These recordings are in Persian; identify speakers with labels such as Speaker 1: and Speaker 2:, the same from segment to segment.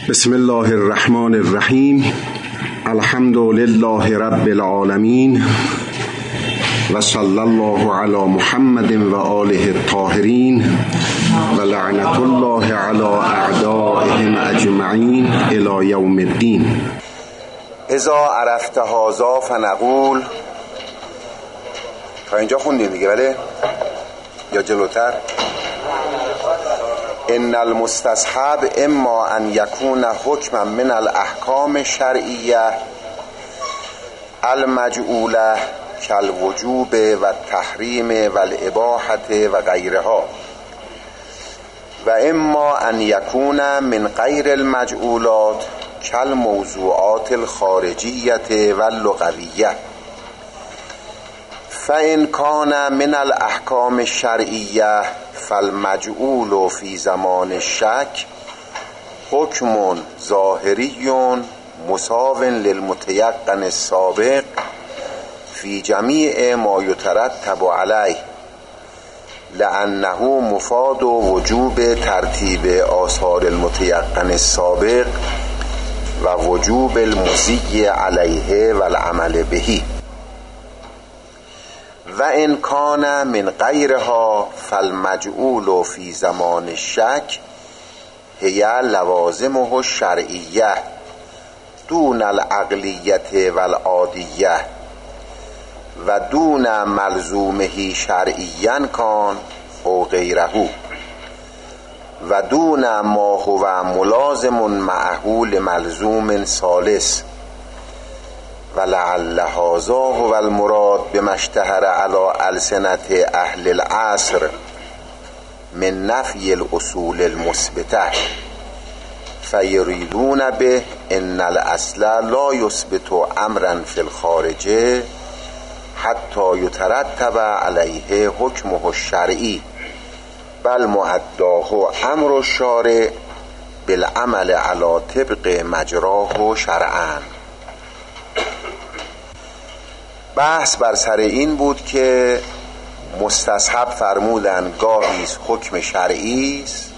Speaker 1: بسم الله الرحمن الرحیم. الحمد لله رب العالمین و صلی الله علی محمد و آله الطاهرین و لعنت الله علی اعدائهم اجمعین الی یوم الدین.
Speaker 2: اذا عرفت هذا فنقول. تا اینجا خوندیم دیگه، بله؟ یا جلوتر؟ ان المستصحب اما ان یکون حکما من الاحکام الشرعیه المجعوله کالوجوب و التحریم و الاباحه و غیرها، و اما ان یکون من غیر المجعولات کالموضوعات الخارجیه و اللغویه. فإن كان من الأحكام الشرعية فالمجعول في زمان الشك حكم ظاهري مساو للمتيقن السابق في جميع ما يترتب عليه، لأنه مفاد وجوب ترتيب آثار المتيقن السابق ووجوب المضي عليه والعمل به. و ان کان من غیرها فالمجعول فی زمان الشک هی لوازمه الشرعیه دون العقلیه والعادیه و دون ملزومه شرعیا کان او غیره و دون ما هو ملازم معهول ملزوم ثالث، ولعل هذا هو المراد بما اشتهر على ألسنة أهل العصر من نفي الأصول المثبتة، فيريدون به ان الاصل لا يثبت امرا في الخارج حتى يترتب عليه حكمه الشرعي، بل مؤداه امر الشارع بالعمل على طبق مجراه شرعا. بحث بر سر این بود که مستصحب فرمودن گاهی حکم شرعی است،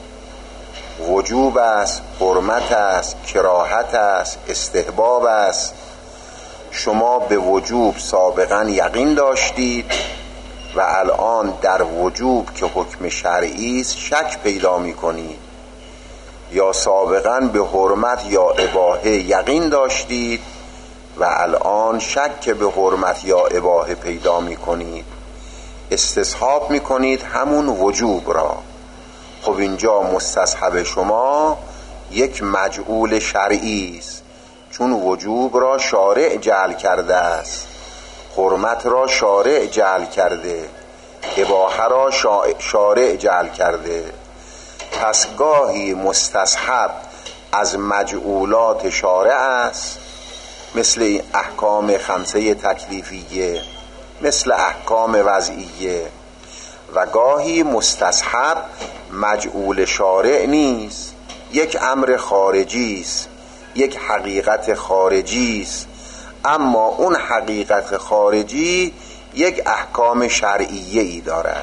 Speaker 2: وجوب است، حرمت است، کراهت است، استحباب است. شما به وجوب سابقا یقین داشتید و الان در وجوب که حکم شرعی است شک پیدا می‌کنید، یا سابقا به حرمت یا اباحه یقین داشتید و الان شک به حرمت یا اباحه پیدا می کنید، استصحاب می کنید همون وجوب را. خب اینجا مستصحب شما یک مجعول شرعی است، چون وجوب را شارع جعل کرده است، حرمت را شارع جعل کرده، اباحه را شارع جعل کرده. پس گاهی مستصحب از مجعولات شارع است، مثل احکام خمسه تکلیفیه، مثل احکام وضعیه، و گاهی مستصحب مجعول شارع نیست، یک امر خارجی است، یک حقیقت خارجی است، اما اون حقیقت خارجی یک احکام شرعیه ای دارد.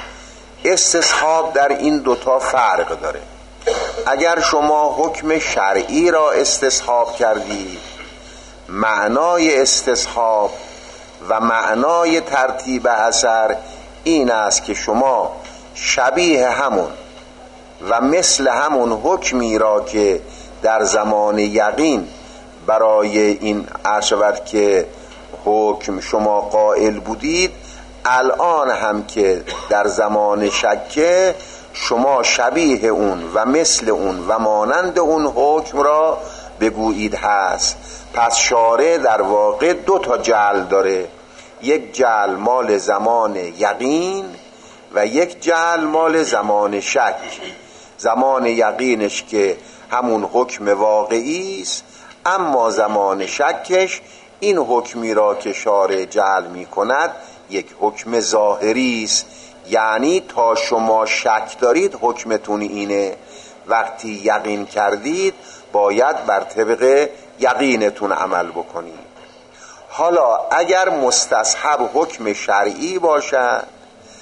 Speaker 2: استصحاب در این دوتا فرق داره. اگر شما حکم شرعی را استصحاب کردید، معنای استصحاب و معنای ترتیب اثر این است که شما شبیه همون و مثل همون حکمی را که در زمان یقین برای این عرشبت که حکم شما قائل بودید، الان هم که در زمان شکه شما شبیه اون و مثل اون و مانند اون حکم را بگویید هست. پس شارع در واقع دو تا جعل داره، یک جعل مال زمان یقین و یک جعل مال زمان شک. زمان یقینش که همون حکم واقعی است، اما زمان شکش این حکمی را که شارع جعل می کند یک حکم ظاهری است، یعنی تا شما شک دارید حکمتون اینه، وقتی یقین کردید باید بر طبق یقینتون عمل بکنید. حالا اگر مستصحب حکم شرعی باشد،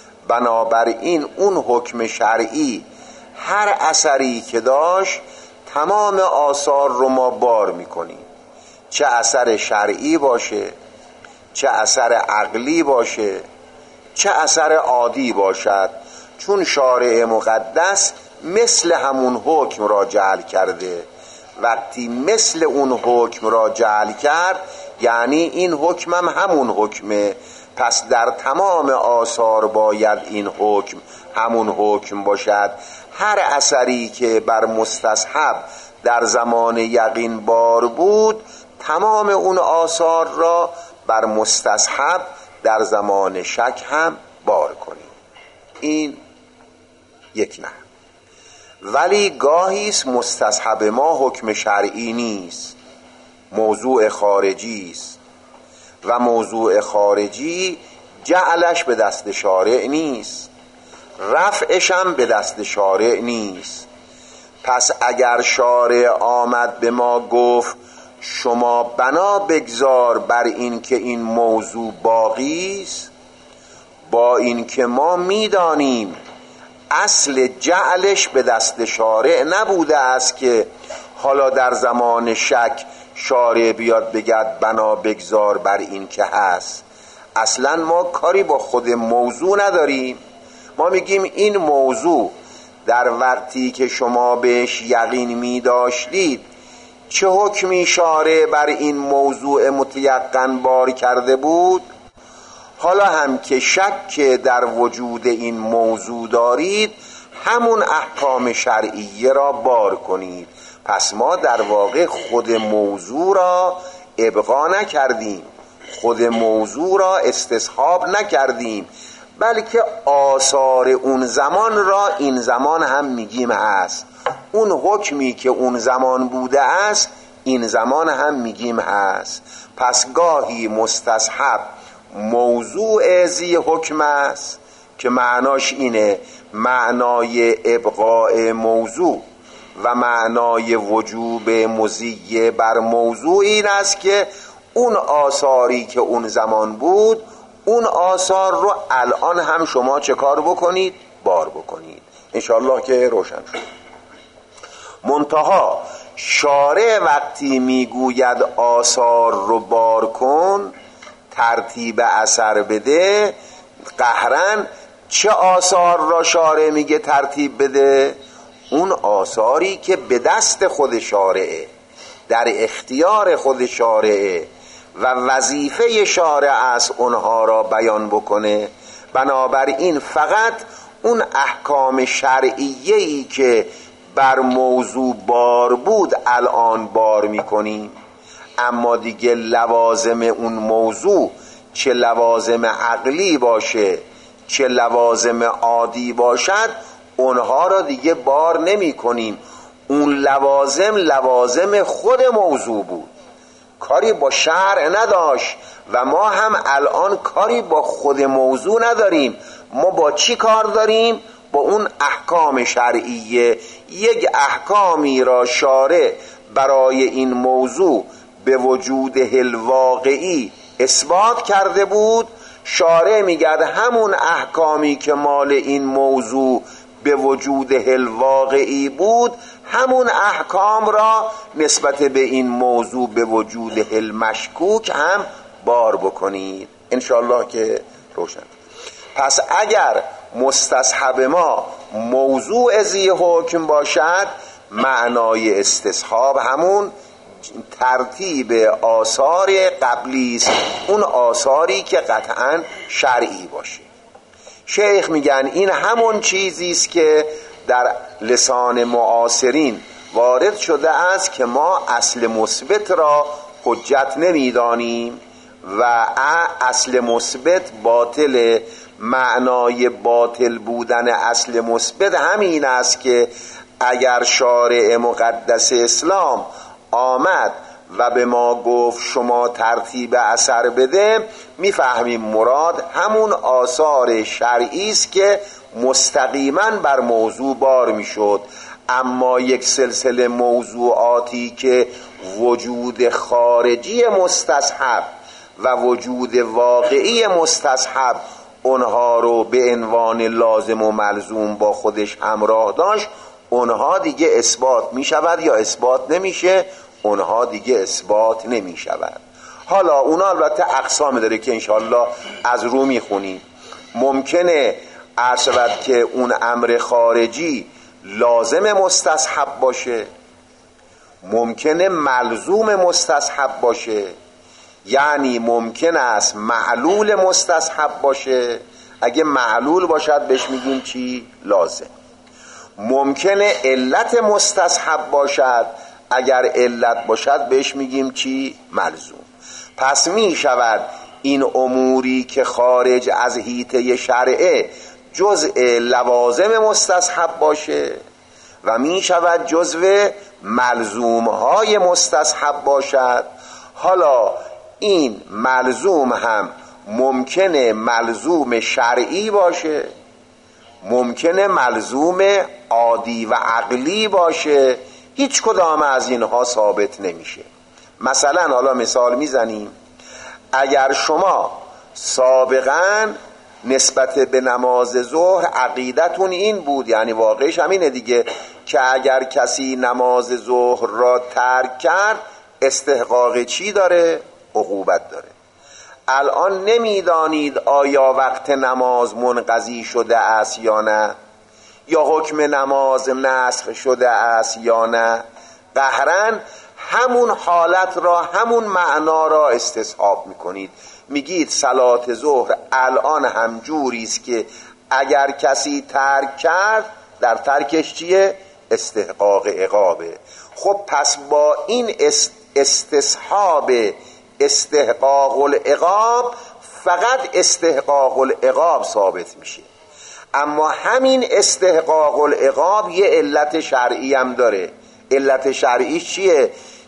Speaker 2: بنابراین اون حکم شرعی هر اثری که داشت تمام آثار رو ما بار میکنیم، چه اثر شرعی باشه، چه اثر عقلی باشه، چه اثر عادی باشد، چون شارع مقدس مثل همون حکم را جعل کرده. وقتی مثل اون حکم را جعل کرد یعنی این حکم هم همون حکمه، پس در تمام آثار باید این حکم همون حکم باشد. هر اثری که بر مستصحب در زمان یقین بار بود، تمام اون آثار را بر مستصحب در زمان شک هم بار کنیم. این یک نه. ولی گاهی است مستصحب ما حکم شرعی نیست، موضوع خارجی است و موضوع خارجی جعلش به دست شارع نیست، رفعش هم به دست شارع نیست. پس اگر شارع آمد به ما گفت شما بنا بگذار بر این که این موضوع باقی است، با این که ما میدانیم اصل جعلش به دست شارع نبوده است که حالا در زمان شک شارع بیاد بگد بنا بگذار بر این که هست. اصلا ما کاری با خود موضوع نداریم. ما میگیم این موضوع در وقتی که شما بهش یقین می داشتید چه حکمی شارع بر این موضوع متیقن بار کرده بود؟ حالا هم که شک در وجود این موضوع دارید همون احکام شرعیه را بار کنید. پس ما در واقع خود موضوع را ابقا نکردیم، خود موضوع را استصحاب نکردیم، بلکه آثار اون زمان را این زمان هم میگیم هست. اون حکمی که اون زمان بوده است این زمان هم میگیم هست. پس گاهی مستصحب موضوع ذی حکم است که معناش اینه، معنای ابقاء موضوع و معنای وجوب مضی بر موضوع این است که اون آثاری که اون زمان بود اون آثار رو الان هم شما چه کار بکنید؟ بار بکنید. انشاءالله که روشن شد. منتها شارع وقتی میگوید آثار رو بار کن، ترتیب اثر بده، قهرن چه آثار را شارع میگه ترتیب بده؟ اون آثاری که به دست خود شارعه، در اختیار خود شارعه و وظیفه شارع است اونها را بیان بکنه. بنابراین فقط اون احکام شرعیه‌ای که بر موضوع بار بود الان بار میکنیم، اما دیگه لوازم اون موضوع چه لوازم عقلی باشه چه لوازم عادی باشد اونها را دیگه بار نمی کنیم. اون لوازم خود موضوع بود، کاری با شرع نداشت و ما هم الان کاری با خود موضوع نداریم. ما با چی کار داریم؟ با اون احکام شرعیه. یک احکامی را شارع برای این موضوع به وجوده الواقعی اثبات کرده بود، شارع میگرد همون احکامی که مال این موضوع به وجوده الواقعی بود همون احکام را نسبت به این موضوع به وجوده المشکوک هم بار بکنید. انشاءالله که روشن. پس اگر مستصحب ما موضوع ذی حکم باشد، معنای استصحاب همون ترتیب آثار قبلی است، اون آثاری که قطعا شرعی باشه. شیخ میگن این همون چیزی است که در لسان معاصرین وارد شده است که ما اصل مثبت را حجت نمیدانیم و اصل مثبت باطل. معنای باطل بودن اصل مثبت همین است که اگر شارع مقدس اسلام آمد و به ما گفت شما ترتیب اثر بده، میفهمیم مراد همون آثار شرعی است که مستقیما بر موضوع بار میشد. اما یک سلسله موضوعاتی که وجود خارجی مستصحب و وجود واقعی مستصحب اونها رو به عنوان لازم و ملزوم با خودش همراه داشت، اونها دیگه اثبات می شود یا اثبات نمیشه؟ اونها دیگه اثبات نمی شود. حالا اونا البته اقسام داره که انشاءالله از رو می خونیم. ممکنه عرض شود که اون امر خارجی لازم مستصحب باشه، ممکنه ملزوم مستصحب باشه، یعنی ممکن است معلول مستصحب باشه. اگه معلول باشد بهش میگیم چی؟ لازم. ممکنه علت مستصحب باشد، اگر علت باشد بهش میگیم چی؟ ملزوم. پس می شود این اموری که خارج از حیطه شرعه جزء لوازم مستصحب باشه و می شود جزء ملزومهای مستصحب باشد. حالا این ملزوم هم ممکنه ملزوم شرعی باشه، ممکنه ملزوم عادی و عقلی باشه. هیچ کدام از اینها ثابت نمیشه. مثلا حالا مثال میزنیم، اگر شما سابقا نسبت به نماز ظهر عقیدتون این بود، یعنی واقعش همینه دیگه، که اگر کسی نماز ظهر را ترک کرد استحقاق چی داره؟ عقوبت داره. الان نمیدانید آیا وقت نماز منقضی شده است یا نه، یا حکم نماز نسخ شده است یا نه. قهرن همون حالت را، همون معنا را استصحاب میکنید. میگید صلات ظهر الان هم جوری است که اگر کسی ترک کرد در ترکش چیه؟ استحقاق عقابه. خب پس با این استصحاب استحقاق العقاب فقط استحقاق العقاب ثابت میشه. اما همین استحقاق العقاب یه علت شرعی هم داره. علت شرعیش چیه؟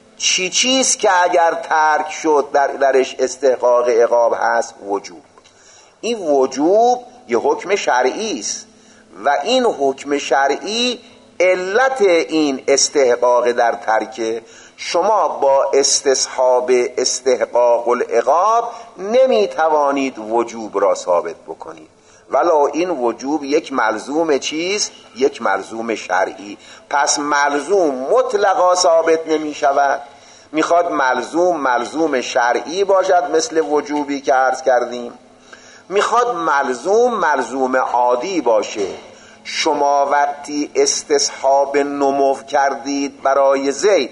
Speaker 2: چیز که اگر ترک شد درش استحقاق عقاب هست؟ وجوب. این وجوب یه حکم شرعی است و این حکم شرعی علت این استحقاق در ترک. شما با استصحاب استحقاق العقاب نمیتوانید وجوب را ثابت بکنید، ولو این وجوب یک ملزوم چیست؟ یک ملزوم شرعی. پس ملزوم مطلقا ثابت نمی شود. میخواد ملزوم شرعی باشد مثل وجوبی که عرض کردیم، میخواد ملزوم عادی باشه. شما وقتی استصحاب نمو کردید برای زید،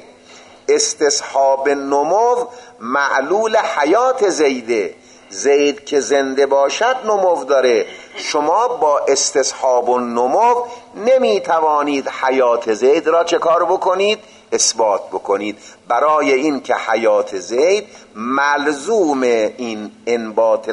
Speaker 2: استصحاب نمو معلول حیات زیده، زید که زنده باشد نمو داره. شما با استصحاب نمو نمیتوانید حیات زید را چه کار بکنید؟ اثبات بکنید. برای این که حیات زید ملزوم این انبات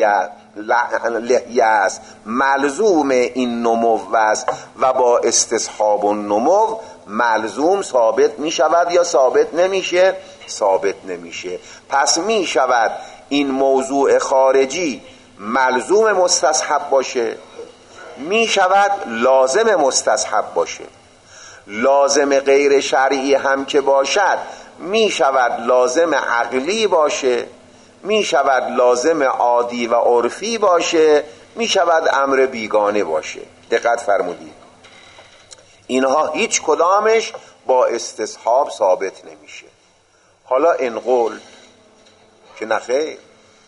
Speaker 2: لحیه است، ملزوم این نمو است و با استصحاب نمو ملزوم ثابت می شود یا ثابت نمیشه؟ ثابت نمیشه. پس می شود این موضوع خارجی ملزوم مستصحب باشه، می شود لازم مستصحب باشه. لازم غیر شرعی هم که باشد می شود لازم عقلی باشه، می شود لازم عادی و عرفی باشه، می شود امر بیگانه باشه. دقت فرمودید، اینها هیچ کدامش با استصحاب ثابت نمیشه. حالا این قول که نخیر،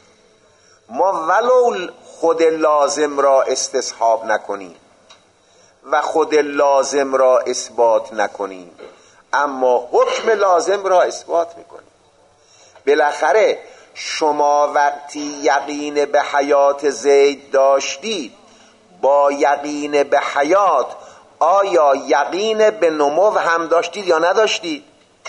Speaker 2: ما ولو خود لازم را استصحاب نکنیم و خود لازم را اثبات نکنیم، اما حکم لازم را اثبات میکنیم. بالاخره شما وقتی یقین به حیات زید داشتید، با یقین به حیات آیا یقین به نمو هم داشتید یا نداشتید؟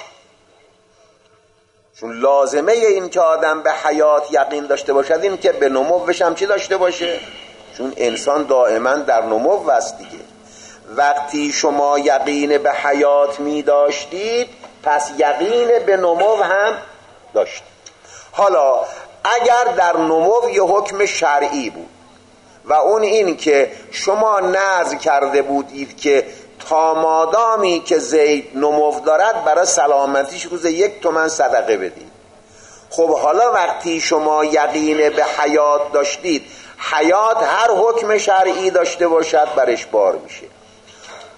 Speaker 2: چون لازمه این که آدم به حیات یقین داشته باشد این که به نموش هم چی داشته باشه؟ چون انسان دائما در نمو است دیگه. وقتی شما یقین به حیات می داشتید پس یقین به نمو هم داشتید. حالا اگر در نمو یه حکم شرعی بود و اون این که شما نذر کرده بودید که تا مادامی که زید نمو دارد برای سلامتیش روز 1 تومن صدقه بدید. خب حالا وقتی شما یقین به حیات داشتید، حیات هر حکم شرعی داشته باشد برش بار میشه.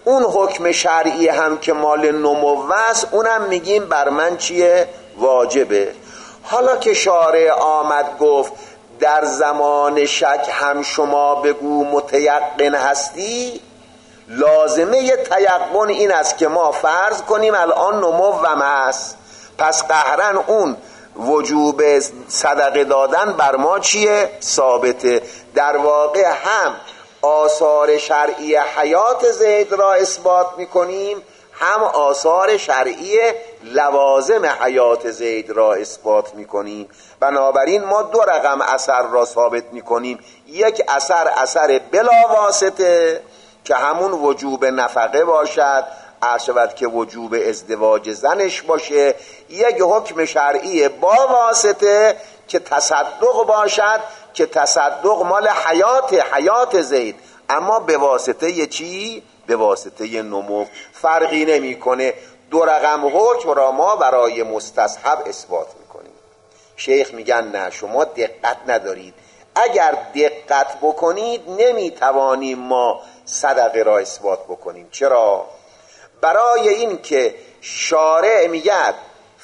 Speaker 2: اون حکم شرعی هم که مال نمو است اونم میگیم بر من چیه؟ واجبه. حالا که شارع آمد گفت در زمان شک هم شما بگو متیقن هستی، لازمه تیقن این است که ما فرض کنیم الان نموم است، پس قهرن اون وجوب صدقه دادن بر ما چیه؟ ثابته. در واقع هم آثار شرعی حیات زید را اثبات میکنیم، هم آثار شرعی لوازم حیات زید را اثبات میکنیم. بنابراین ما دو رقم اثر را ثابت میکنیم، یک اثر بلا واسطه که همون وجوب نفقه باشد، عرشبت که وجوب ازدواج زنش باشه، یک حکم شرعی با واسطه که تصدق باشد، که تصدق مال حیات زید، اما به واسطه چی؟ به واسطه نمو. فرقی نمیکنه. دو رقم حکم را ما برای مستصحب اثبات میکنیم. شیخ میگن نه شما دقت ندارید، اگر دقت بکنید نمیتوانیم ما صدقه را اثبات بکنیم. چرا؟ برای این که شارع میگه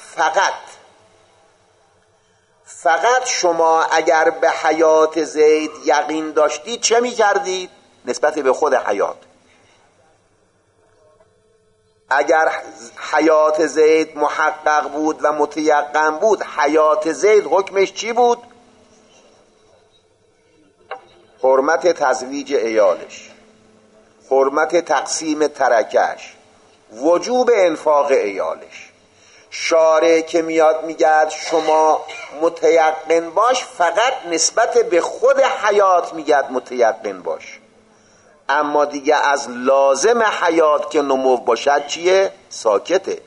Speaker 2: فقط شما اگر به حیات زید یقین داشتید چه میکردید؟ نسبت به خود حیات، اگر حیات زید محقق بود و متیقن بود، حیات زید حکمش چی بود؟ حرمت تزویج عیالش، حرمت تقسیم ترکش، وجوب انفاق عیالش. شارع که میاد میگه شما متیقن باش، فقط نسبت به خود حیات میگه متیقن باش، اما دیگه از لازم حیات که نمو باشد چیه؟ ساکته.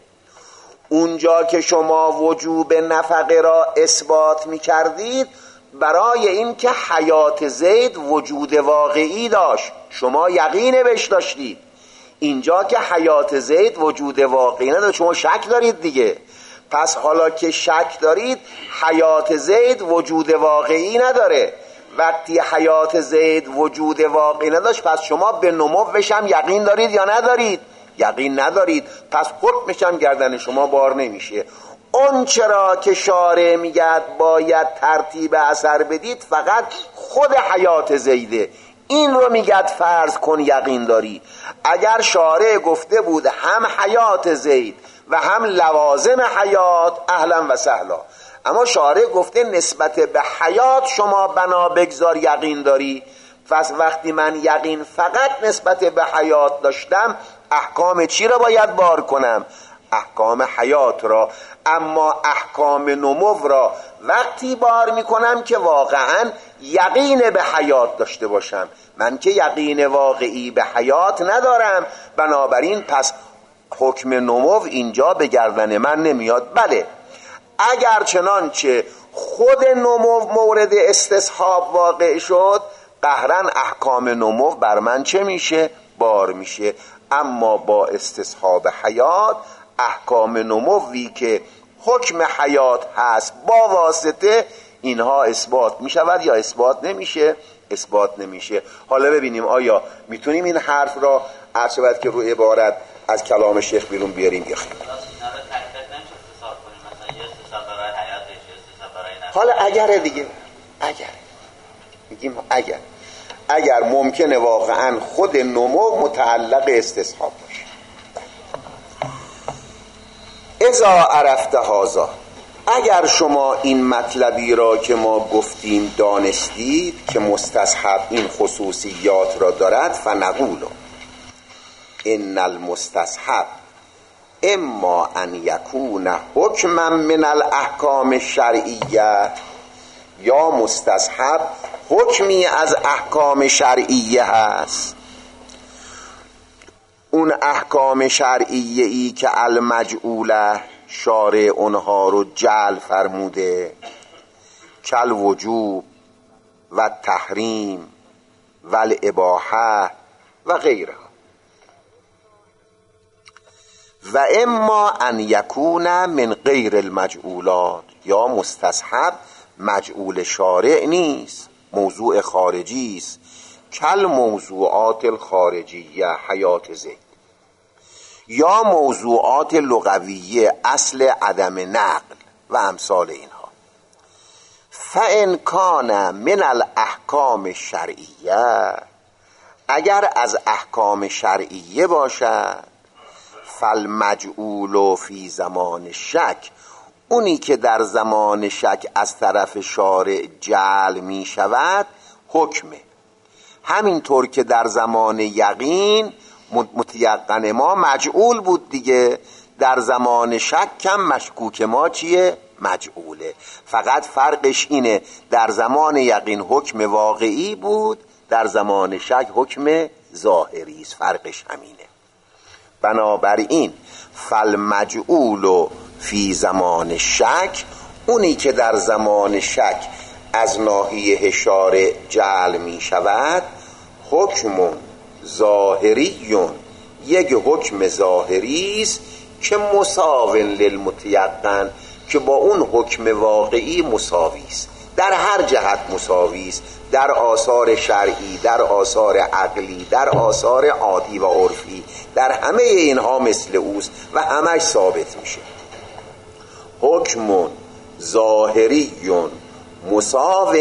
Speaker 2: اونجا که شما وجوب نفقه را اثبات میکردید برای این که حیات زید وجود واقعی داشت، شما یقین بهش داشتید. اینجا که حیات زید وجود واقعی نداشت، شما شک دارید دیگه. پس حالا که شک دارید، حیات زید وجود واقعی نداره. وقتی حیات زید وجود واقعی نداشت، پس شما به نموش هم یقین دارید یا ندارید؟ یقین ندارید، پس حکمش هم گردن شما بار نمیشه. اون چرا که شارع میگد باید ترتیب اثر بدید، فقط خود حیات زیده. این رو میگد فرض کن یقین داری. اگر شارع گفته بود هم حیات زید و هم لوازم حیات، اهلا و سهلا. اما شارع گفته نسبت به حیات شما بنا بگذار یقین داری. پس وقتی من یقین فقط نسبت به حیات داشتم، احکام چی را باید بار کنم؟ احکام حیات را. اما احکام نمو را وقتی بار میکنم که واقعا یقین به حیات داشته باشم. من که یقین واقعی به حیات ندارم، بنابراین پس حکم نمو اینجا به گردن من نمیاد. بله، اگر چنانچه خود نمو مورد استصحاب واقع شد، قهرن احکام نمو بر من چه میشه؟ بار میشه. اما با استصحاب حیات، احکام نموی که حکم حیات هست با واسطه، اینها اثبات میشود یا اثبات نمیشه؟ اثبات نمیشه. حالا ببینیم آیا میتونیم این حرف را عرشبت که رو عبارت از کلام شیخ بیرون بیاریم یا خیر؟ حالا اگر دیگه، میگیم اگر ممکنه واقعا خود نمو متعلق استصحاب باشه. اذا عرفت هذا، اگر شما این مطلبی را که ما گفتیم دانستید که مستصحب این خصوصیات را دارد، فنقول ان المستصحب اما ان یکون حکما من الاحکام الشرعیه، یا مستصحب حکمی از احکام شرعیه هست. اون احکام شرعیه ای که المجعوله، شارع اونها رو جعل فرموده، کل وجوب و تحریم و الاباحه و غیره. و اما ان یکون من غیر المجعولات، یا مستصحب مجعول شارع نیست، موضوع خارجی است، کل موضوعات الخارجیه حیات زید. یا موضوعات لغویه اصل عدم نقل و امثال اینها. فإن کان من الاحکام الشرعیه، اگر از احکام شرعیه باشد، فالمجعول فی زمان شک، اونی که در زمان شک از طرف شارع جعل می شود حکمه. همینطور که در زمان یقین متیقن ما مجعول بود دیگه، در زمان شک هم مشکوک ما چیه؟ مجعوله. فقط فرقش اینه در زمان یقین حکم واقعی بود، در زمان شک حکم ظاهری است. فرقش همینه. بنابراین فالمجعول فی زمان شک، اونی که در زمان شک از ناحیه شارع جعل می شود، حکم ظاهریون، یک حکم ظاهری است که مساو للمتیقن، که با اون حکم واقعی مساوی است، در هر جهت مساوی است، در آثار شرعی، در آثار عقلی، در آثار عادی و عرفی، در همه اینها مثل اوست و همش ثابت میشه. حکم ظاهریون مساو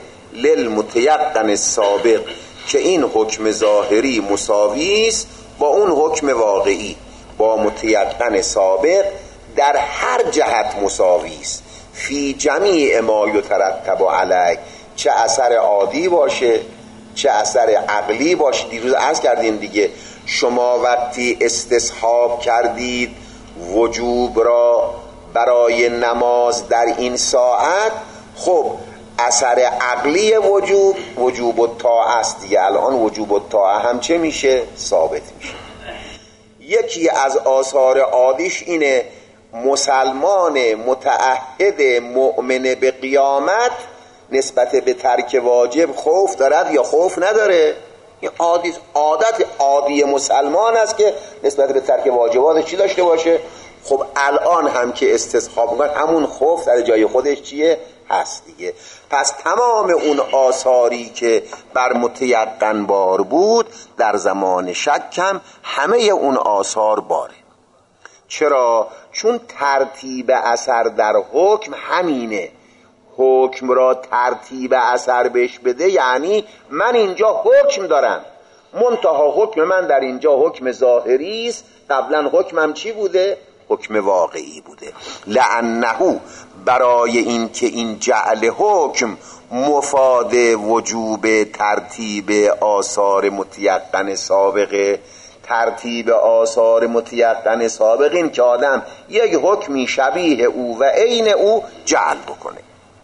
Speaker 2: للمتیقن السابق، که این حکم ظاهری مساوی است با اون حکم واقعی، با متیقن سابق در هر جهت مساوی است. فی جمیع ما یترتب علیه، چه اثر عادی باشه چه اثر عقلی باشه. دیروز عرض کردیم دیگه، شما وقتی استصحاب کردید وجوب را برای نماز در این ساعت، خب اثر عقلی وجوب الطاعه است دیگه. الان وجوب الطاعه هم چه میشه؟ ثابت میشه. یکی از آثار عادیش اینه مسلمان متعهد مؤمن به قیامت نسبت به ترک واجب خوف دارد یا خوف نداره؟ این عادت عادی مسلمان است که نسبت به ترک واجبات چی داشته باشه؟ خب الان هم که استصحاب می‌کنه همون خوف در جای خودش چیه؟ هست دیگه. پس تمام اون آثاری که بر متیقن بار بود در زمان شک هم همه اون آثار باره. چرا؟ چون ترتیب اثر در حکم همینه. حکم را ترتیب اثر بهش بده، یعنی من اینجا حکم دارم، منتها حکم من در اینجا حکم ظاهری است، قبلا حکمم چی بوده؟ حکم واقعی بوده. لأنه، برای این که این جعل حکم مفاد وجوب ترتیب آثار متیقن سابقه. ترتیب آثار متیقن سابق این که آدم یک حکمی شبیه او و عین او جعل بکنه.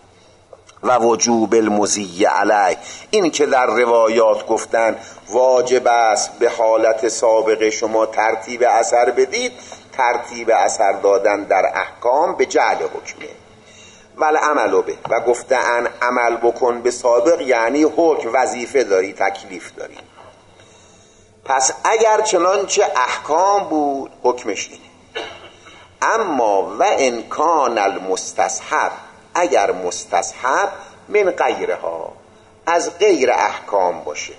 Speaker 2: و وجوب المضی علیه، این که در روایات گفتن واجب است به حالت سابقه شما ترتیب اثر بدید، ترتیب اثر دادن در احکام به جعل حکمه. ول عمل به، و گفتن عمل بکن به سابق یعنی حکم، وظیفه داری، تکلیف داری. پس اگر چنانچه احکام بود حکمش اینه. اما و ان کان المستصحب، اگر مستصحب من غیرها، از غیر احکام باشه،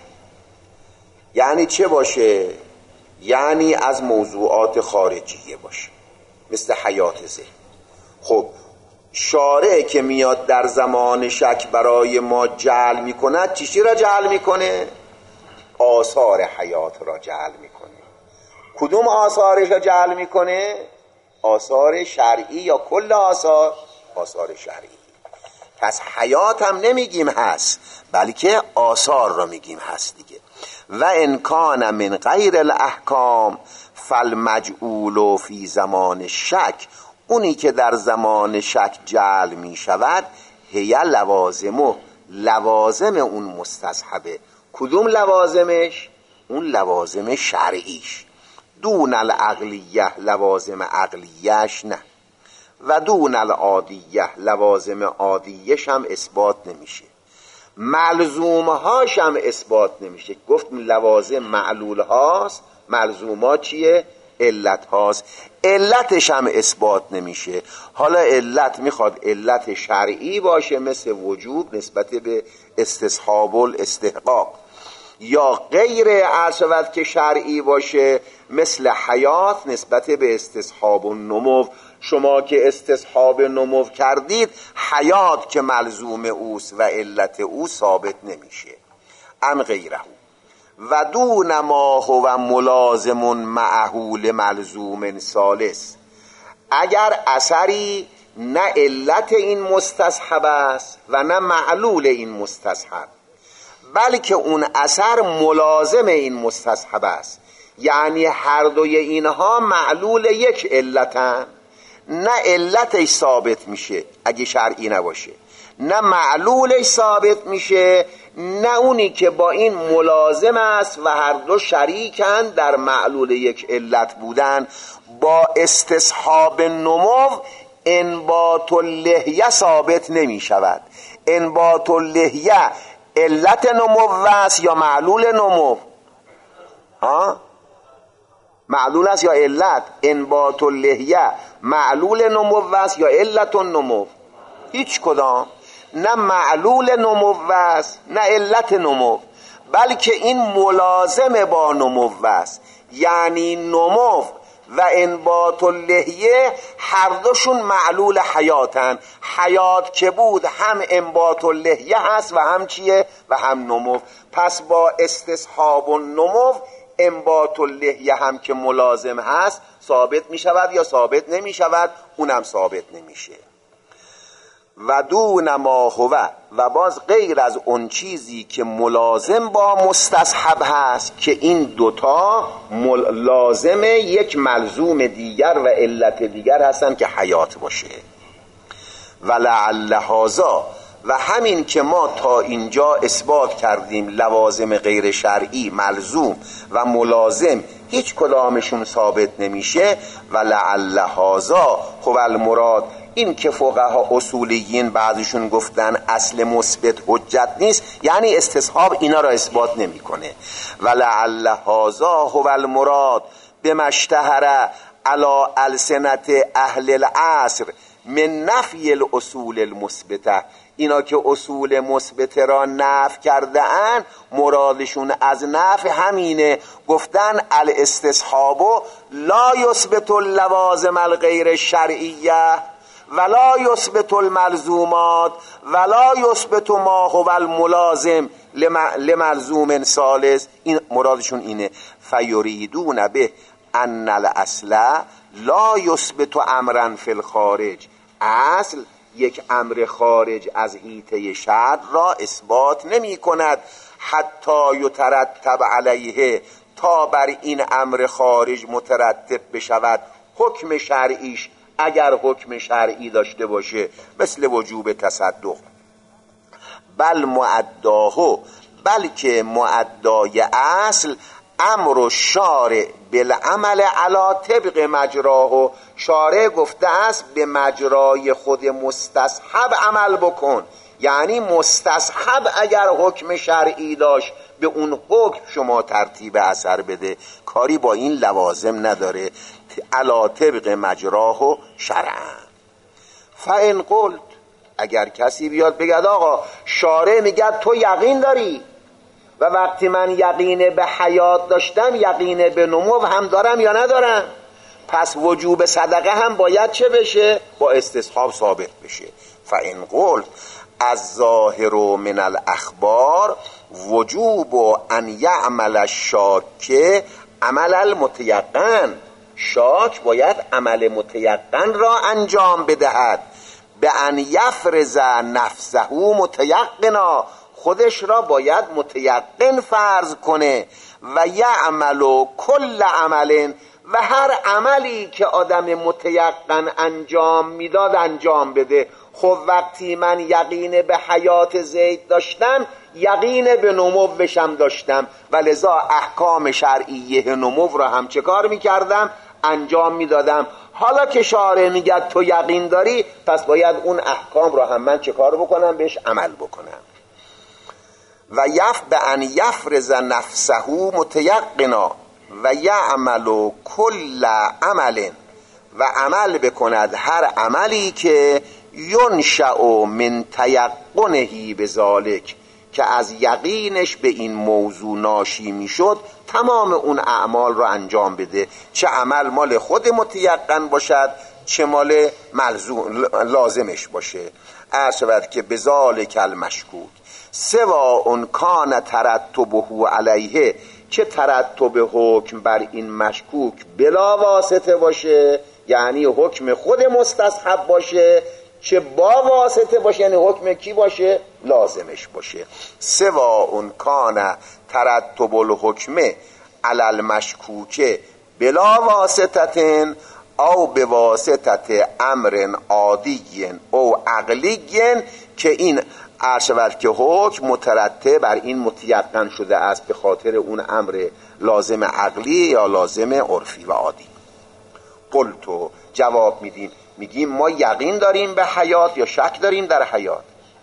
Speaker 2: یعنی چه باشه؟ یعنی از موضوعات خارجیه باشه، مثل حیات ذهن. خب شارع که میاد در زمان شک برای ما جعل میکند، چیزی را جعل میکنه؟ آثار حیات را جعل میکنه. کدوم آثارش را جعل میکنه؟ آثار شرعی یا کل آثار؟ آثار شرعی. پس حیات هم نمیگیم هست، بلکه آثار را میگیم هست دیگه. و ان کان من غیر الاحکام فالمجعول فی زمان شک، اونی که در زمان شک جعل می شود، هی لوازم اون مستصحبه. کدوم لوازمش؟ اون لوازم شرعیش. دون العقلیه، لوازم عقلیهش نه. و دون العادیه، لوازم عادیهش هم اثبات نمیشه. ملزومهاش هم اثبات نمیشه. گفتم لوازم معلول هاست، ملزومات چیه؟ علت هاست. علتش هم اثبات نمیشه. حالا علت میخواد علت شرعی باشه مثل وجوب نسبت به استصحاب الاستحقاق، یا غیر عرشبت که شرعی باشه مثل حیات نسبت به استصحاب و نمو. شما که استصحاب نمو کردید، حیات که ملزوم اوست و علت او ثابت نمیشه. ام غیره و دون ما هو ملازم معهول ملزوم ثالث. اگر اثری نه علت این مستصحب است و نه معلول این مستصحب، بلکه اون اثر ملازم این مستصحب است، یعنی هر دوی اینها معلول یک علتن، نه علتش ثابت میشه اگه شرعی نباشه، نه معلولش ثابت میشه، نه اونی که با این ملازم است و هر دو شریکن در معلول یک علت بودن. با استصحاب نمو انبات اللحیه ثابت نمی شود. انبات اللحیه علت نمو است یا معلول نمو؟ معلول است یا علت؟ انبات اللحیه معلول نمو است یا علت نمو؟ هیچ کدام. نه معلول نمو است نه علت نمو، بلکه این ملازم با نمو است. یعنی نمو و انبات اللحیه هر دوشون معلول حیاتن. حیات که بود هم انبات اللحیه هست و هم چیه؟ و هم نمو. پس با استصحاب و نمو انبات اللحیه هم که ملازم هست ثابت می شود یا ثابت نمی شود؟ اونم ثابت نمیشه. و دون ما هو، و باز غیر از اون چیزی که ملازم با مستصحب هست که این دوتا لازم یک ملزوم دیگر و علت دیگر هستن که حیات باشه. و لعل هذا، و همین که ما تا اینجا اثبات کردیم لوازم غیر شرعی ملزوم و ملازم هیچ کدامشون ثابت نمیشه. و لعل هذا هو المراد، این که فقها اصولیین بعضیشون گفتن اصل مثبت حجت نیست، یعنی استصحاب اینا را اثبات نمیکنه. و لعل هذا هو المراد بما اشتهر علی السنت اهل العصر من نفی الاصول المثبته. اینا که اصول مثبته را نفی کرده اند، مرادشون از نفی همینه. گفتن الاستصحاب لا یثبت اللوازم الغیر شرعیه ولا یثبت الملزومات ولا یثبت ما هو الملازم لملزوم ثالث. این مرادشون اینه. فیریدون به ان الاصل لا یثبت امرا فی الخارج. اصل یک امر خارج از حیطه شرع را اثبات نمی کند حتی یترتب علیه، تا بر این امر خارج مترتب بشود حکم شرعیش، اگر حکم شرعی داشته باشه، مثل وجوب تصدق. بل معداه، بلکه معدای اصل امر الشارع بالعمل علی طبق مجراه. شارع گفته است به مجرای خود مستصحب عمل بکن، یعنی مستصحب اگر حکم شرعی داشت به اون حکم شما ترتیب اثر بده، کاری با این لوازم نداره. علی طبق مجراه شرعا. فان قلت، اگر کسی بیاد بگد آقا شارع میگه تو یقین داری و وقتی من یقین به حیات داشتم یقین به نمو هم دارم یا ندارم، پس وجوب صدقه هم باید چه بشه؟ با استصحاب ثابت بشه. فان قلت الظاهر من الاخبار وجوب ان یعمل الشاک عمل المتیقن. شاک باید عمل متیقن را انجام بدهد. به ان یفرض نفسه متیقنا، خودش را باید متیقن فرض کنه. و یعمل کل عمل، و هر عملی که آدم متیقن انجام میداد انجام بده. خب وقتی من یقین به حیات زید داشتم یقین به نموشم داشتم و لذا احکام شرعیه نمو را هم چه کار میکردم؟ انجام میدادم. حالا که شارع میگه تو یقین داری، پس باید اون احکام را هم من چه کار بکنم؟ بهش عمل بکنم. و به ان یفرض نفسه متیقنا و یعمل کل عمل، و عمل بکند هر عملی که ینشأ من تیقنه بذالک، که از یقینش به این موضوع ناشی میشد تمام اون اعمال رو انجام بده، چه عمل مال خود متیقن باشد چه مال لازمش باشه. عرض که بذالک المشکوک سواء کان ترتبه علیه، چه ترتب حکم بر این مشکوک بلا واسطه باشه، یعنی حکم خود مستصحب باشه، چه با واسطه باشه، یعنی حکم کی باشه؟ لازمش باشه. سواء کان ترتب الحکم علی المشکوک بلا واسطه او به واسطه امر عادی او عقلی، که این عرشبت که حکم مترتب بر این متیقن شده است به خاطر اون امر لازم عقلی یا لازم عرفی و عادی. قلتو جواب میگیم ما یقین داریم به حیات یا شک داریم در حیات؟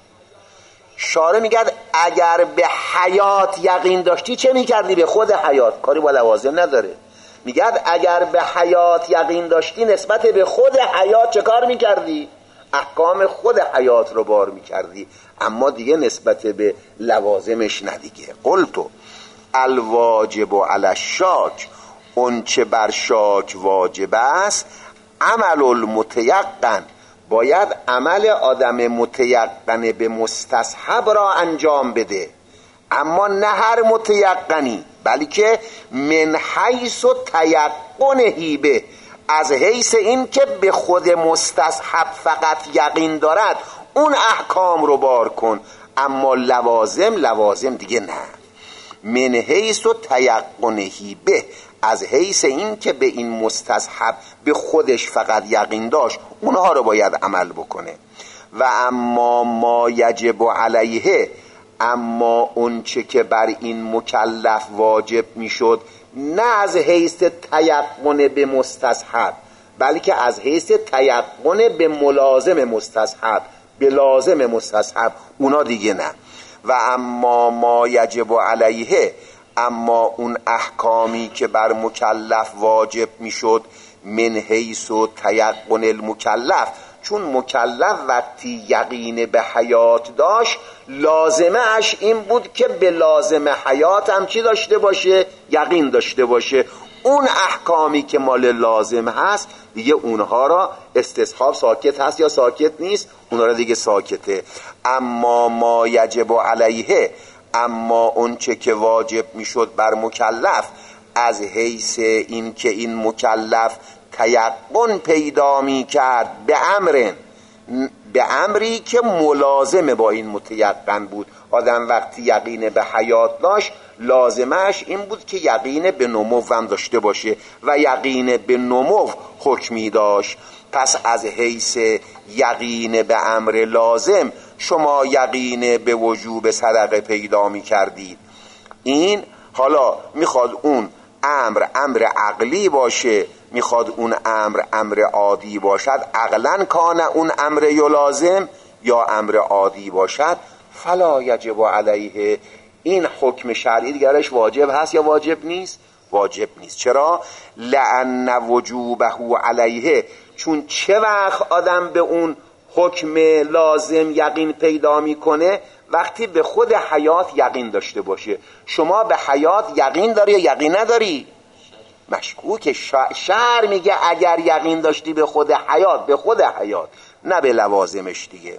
Speaker 2: شارع میگه اگر به حیات یقین داشتی چه میکردی؟ به خود حیات، کاری با لوازم نداره. میگه اگر به حیات یقین داشتی نسبت به خود حیات چه کار میکردی؟ احکام خود حیات رو بار میکردی، اما دیگه نسبت به لوازمش ندیگه. قلتو الواجب علی الشاک، اون چه بر شاک واجب است، عمل المتیقن، باید عمل آدم متیقن به مستصحب را انجام بده، اما نه هر متیقنی، بلکه من حیث تیقنه به، از حیث این که به خود مستصحب فقط یقین دارد اون احکام رو بار کن، اما لوازم دیگه نه. من حیث تیقنه به، از حیث این که به این مستصحب به خودش فقط یقین داشت اونها رو باید عمل بکنه. و اما ما یجب علیه، اما اون چه که بر این مکلف واجب میشد نه از حیث تیقن به مستصحب، بلکه از حیث تیقن به ملازم مستصحب، به لازم مستصحب، اونا دیگه نه. و اما ما یجب علیه، اما اون احکامی که بر مکلف واجب میشد من حیث تیقن المکلف، چون مکلف وقتی یقین به حیات داشت لازمه اش این بود که به لازم حیات هم چی داشته باشه؟ یقین داشته باشه. اون احکامی که مال لازم هست دیگه اونها را استصحاب ساکت هست یا ساکت نیست؟ اونها را دیگه ساکته. اما ما یجب علیه، اما اون چه که واجب میشد بر مکلف از حیث این که این مکلف تیقن پیدا می کرد به امری که ملازمه با این متیقن بود. آدم وقتی یقین به حیات داشت لازمش این بود که یقین به نمو هم داشته باشه و یقین به نمو حکمی داشت. پس از حیث یقین به امر لازم شما یقین به وجوب صدقه پیدا می کردید. این حالا میخواد اون امر عقلی باشه، میخواد اون امر عادی باشد، عقلن کان اون امر لازم یا امر عادی باشد، فلا یجب علیه، این حکم شرعی دیگرش واجب هست یا واجب نیست؟ واجب نیست. چرا؟ لأن وجوبه علیه، چون چه وقت آدم به اون حکم لازم یقین پیدا میکنه؟ وقتی به خود حیات یقین داشته باشه. شما به حیات یقین داری یا یقین نداری؟ مشکوک. شرع میگه اگر یقین داشتی به خود حیات، به خود حیات، نه به لوازمش دیگه.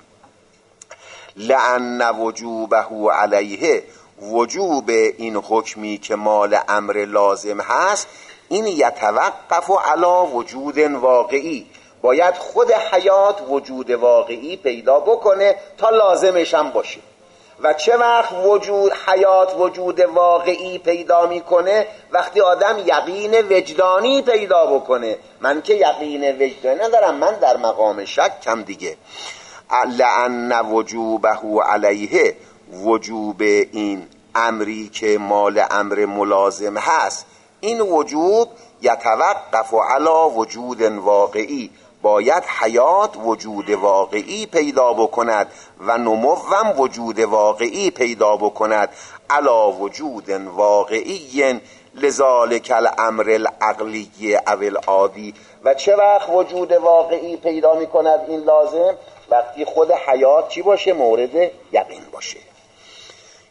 Speaker 2: لأن وجوبه علیه، وجوب این حکمی که مال امر لازم هست این یتوقف علی وجود واقعی، باید خود حیات وجود واقعی پیدا بکنه تا لازمش هم باشه. و چه وقت حیات وجود واقعی پیدا میکنه؟ وقتی آدم یقین وجدانی پیدا بکنه. من که یقین وجدانی ندارم، من در مقام شکم دیگه. لأن وجوبه علیه، وجوب این امری که مال امر ملازم هست این وجوب یتوقف علی وجود واقعی، باید حیات وجود واقعی پیدا بکند و نموم وجود واقعی پیدا بکند علی وجود واقعی لذالک الامر العقلی او العادی. و چه وقت وجود واقعی پیدا میکند این لازم؟ وقتی خود حیات چی باشه؟ مورد یقین باشه.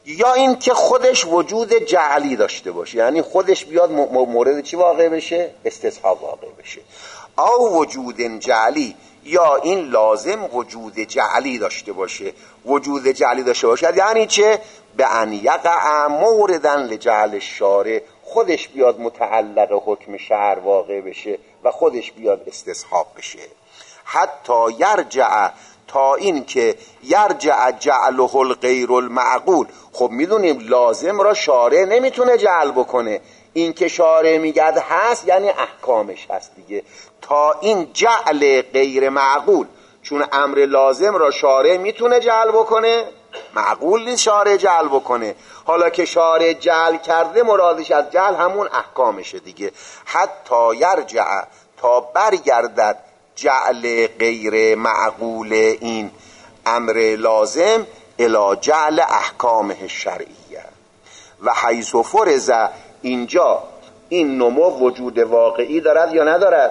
Speaker 2: یا این که خودش وجود جعلی داشته باشه، یعنی خودش بیاد مورد چی واقع بشه؟ استصحاب واقع بشه. او وجود جعلی، یا این لازم وجود جعلی داشته باشه. وجود جعلی داشته باشد یعنی چه؟ به ان یقع موردن لجعل الشارع، خودش بیاد متعلق حکم شرع واقع بشه و خودش بیاد استصحاب بشه. حتی یرجع، تا این که یرجع جعله الغیر المعقول. خب میدونیم لازم را شارع نمیتونه جعل بکنه، این که شارع میگد هست یعنی احکامش هست دیگه. تا این جعل غیر معقول، چون امر لازم را شارع میتونه جعل بکنه، معقول نیست شارع جعل بکنه. حالا که شارع جعل کرده، مرادش از جعل همون احکامشه دیگه. حتی یرجع، تا برگردد جعل غیر معقول این امر لازم الی جعل احکامه الشرعیه. و حیث فرض، اینجا این نمو وجود واقعی دارد یا ندارد؟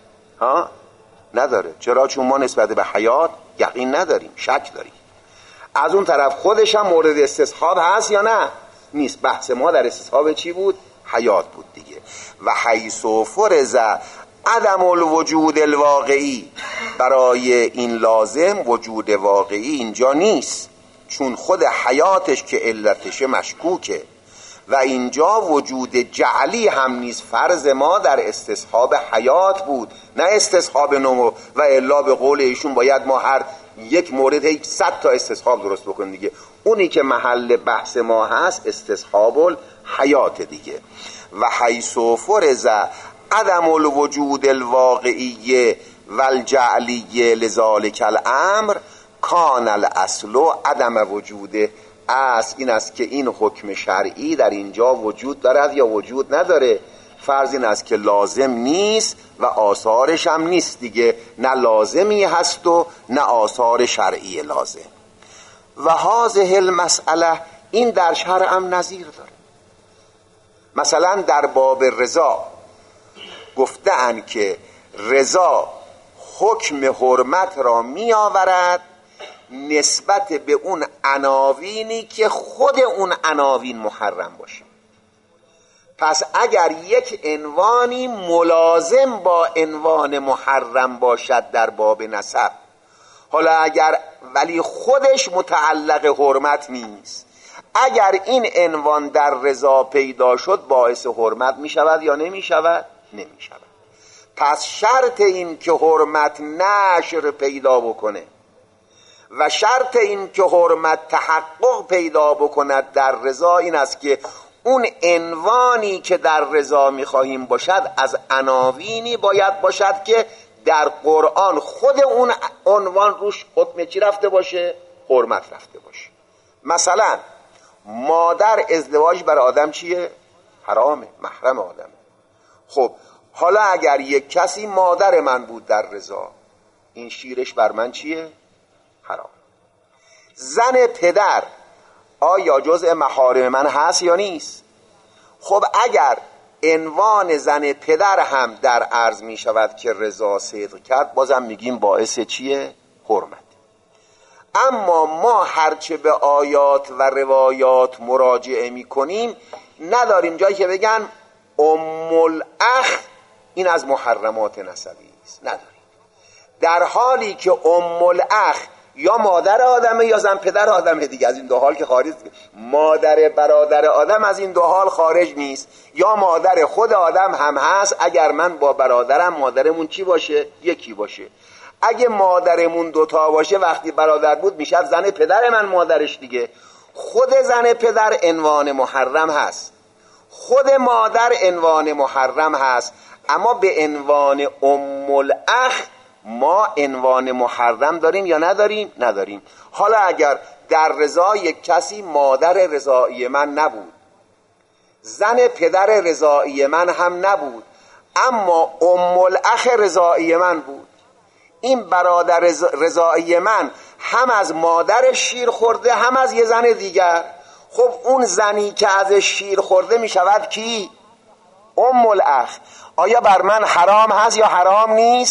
Speaker 2: نداره. چرا؟ چون ما نسبت به حیات یقین نداریم، شک داریم. از اون طرف خودش هم مورد استصحاب هست یا نه؟ نیست. بحث ما در استصحاب چی بود؟ حیات بود دیگه. و حیث فرض عدم الوجود الواقعی، برای این لازم وجود واقعی اینجا نیست، چون خود حیاتش که علتش مشکوکه. و اینجا وجود جعلی هم نیست. فرض ما در استصحاب حیات بود، نه استصحاب نمو. و الا به قول ایشون باید ما هر یک مورد 100 تا استصحاب درست بکنیم دیگه. اونی که محل بحث ما هست استصحاب الحیات دیگه. و حیث فرض عدم الوجود الواقعی والجعلی لذالک الامر کان الاصل عدم وجوده. اصل این است که این حکم شرعی در اینجا وجود دارد یا وجود نداره. فرض این است که لازم نیست و آثارش هم نیست دیگه، نه لازمی هست و نه آثار شرعی لازم. و هذه المسئله، این در شرع هم نظیر داره. مثلا در باب رضا گفتند که رضا حکم حرمت را می آورد نسبت به اون عناوینی که خود اون عناوین محرم باشه. پس اگر یک عنوانی ملازم با عنوان محرم باشد در باب نسب، حالا اگر ولی خودش متعلق حرمت نیست، اگر این عنوان در رضا پیدا شد باعث حرمت می شود یا نمی شود؟ نمی شود. پس شرط این که حرمت نشر پیدا بکنه و شرط این که حرمت تحقق پیدا بکند در رضا این است که اون عنوانی که در رضا می‌خواهیم باشد از عناوینی باید باشد که در قرآن خود اون عنوان روش حکم چی رفته باشه؟ حرمت رفته باشه. مثلا مادر ازدواج بر آدم چیه؟ حرامه، محرم آدمه. خب حالا اگر یک کسی مادر من بود در رضا، این شیرش بر من چیه؟ حرام. زن پدر آیا جزء محارم من هست یا نیست؟ خب اگر عنوان زن پدر هم در عرض می شود که رضا صدق کرد، بازم میگیم باعث چیه؟ حرمت. اما ما هرچه به آیات و روایات مراجعه می کنیم نداریم جایی که بگن ام الاخ این از محرمات نسبی است، نداریم. در حالی که ام الاخ یا مادر آدمه یا زن پدر آدمه دیگه، از این دو حال که خارج، مادر برادر آدم از این دو حال خارج نیست، یا مادر خود آدم هم هست. اگر من با برادرم مادرمون چی باشه؟ یکی باشه. اگه مادرمون دوتا باشه وقتی برادر بود میشه زن پدر من مادرش دیگه. خود زن پدر عنوان محرم هست، خود مادر عنوان محرم هست، اما به عنوان ام الاخ ما عنوان محرم داریم یا نداریم؟ نداریم. حالا اگر در رضا یک کسی مادر رضایی من نبود، زن پدر رضایی من هم نبود، اما ام الاخ رضایی من بود، این برادر رضایی من هم از مادرش شیر خورده هم از یه زن دیگر، خب اون زنی که از شیر خورده می شود کی؟ ام الاخ. آیا بر من حرام هست یا حرام نیست؟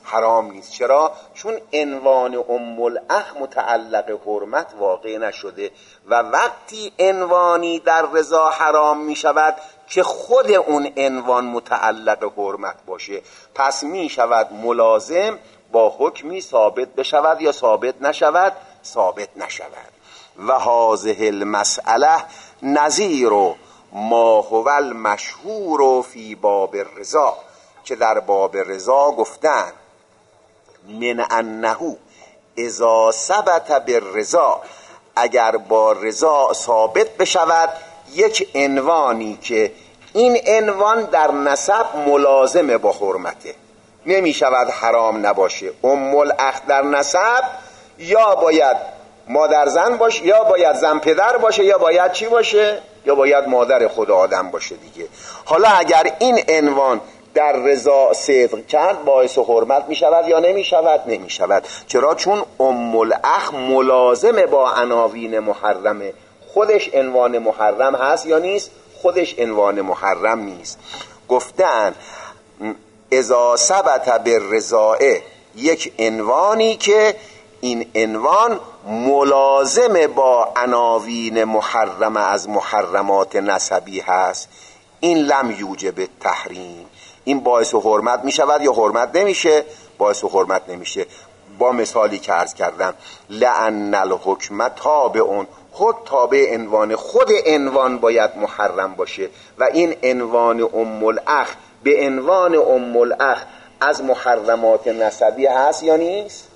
Speaker 2: حرام نیست. چرا؟ چون عنوان ام الاخ متعلق حرمت واقع نشده و وقتی عنوانی در رضا حرام می شود که خود اون عنوان متعلق حرمت باشه، پس می شود ملازم با حکمی ثابت بشود یا ثابت نشود؟ ثابت نشود. و هذه المسئله نظیر ما هو المشهور فی باب الرضا، که در باب رضا گفتن من انه اذا ثبت بالرضا، اگر با رضا ثابت بشود یک عنوانی که این عنوان در نسب ملازم با حرمته، نمی شود حرام نباشه. ام الاخ در نسب یا باید مادر زن باشه، یا باید زن پدر باشه، یا باید چی باشه؟ یا باید مادر خود آدم باشه دیگه. حالا اگر این عنوان در رضا صدق کرد باعث حرمت می شود یا نمی شود؟ نمی شود. چرا؟ چون ام الاخ ملازم با عناوین محرمه. خودش عنوان محرم هست یا نیست؟ خودش عنوان محرم نیست. گفتن اذا ثبت بالرضا، یک عنوانی که این عنوان ملازم با عناوین محرمه از محرمات نسبی هست، این لم یوجب تحریم، این باعث حرمت می شود یا حرمت نمیشه؟ باعث حرمت نمیشه. با مثالی که عرض کردم، لأن الحکم تابع، خود تابع عنوان، خود عنوان باید محرم باشه و این عنوان ام الاخ به عنوان ام الاخ از محرمات نسبی هست یا نیست؟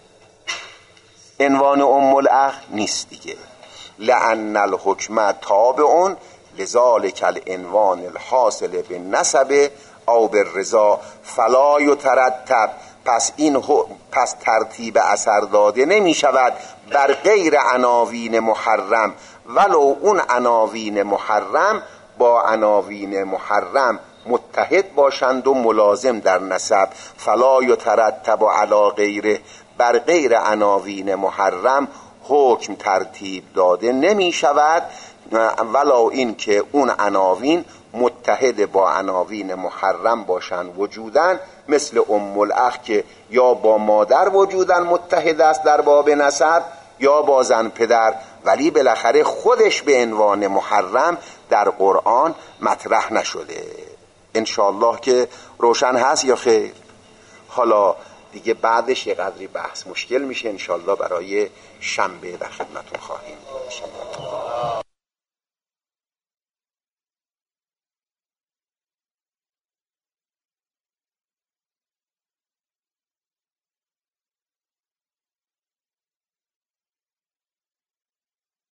Speaker 2: عنوان ام الاخ نیست دیگه. لأن الحکم تابع لذالک العنوان الحاصل بالنسب او بالرضا فلا یترتب، پس ترتیب اثر داده نمی شود بر غیر عناوین محرم، ولو اون عناوین محرم با عناوین محرم متحد باشند و ملازم در نسب. فلا یترتب علی غیره، بر غیر عناوین محرم حکم ترتیب داده نمی شود، ولو این که اون عناوین متحد با عناوین محرم باشن وجودن، مثل ام الاخ که یا با مادر وجودن متحد است در باب نسب یا با زن پدر، ولی بالاخره خودش به عنوان محرم در قرآن مطرح نشده. انشاءالله که روشن هست یا خیر؟ حالا دیگه بعدش یه قدری بحث مشکل میشه، انشاءالله برای شنبه در خدمتون خواهیم بود.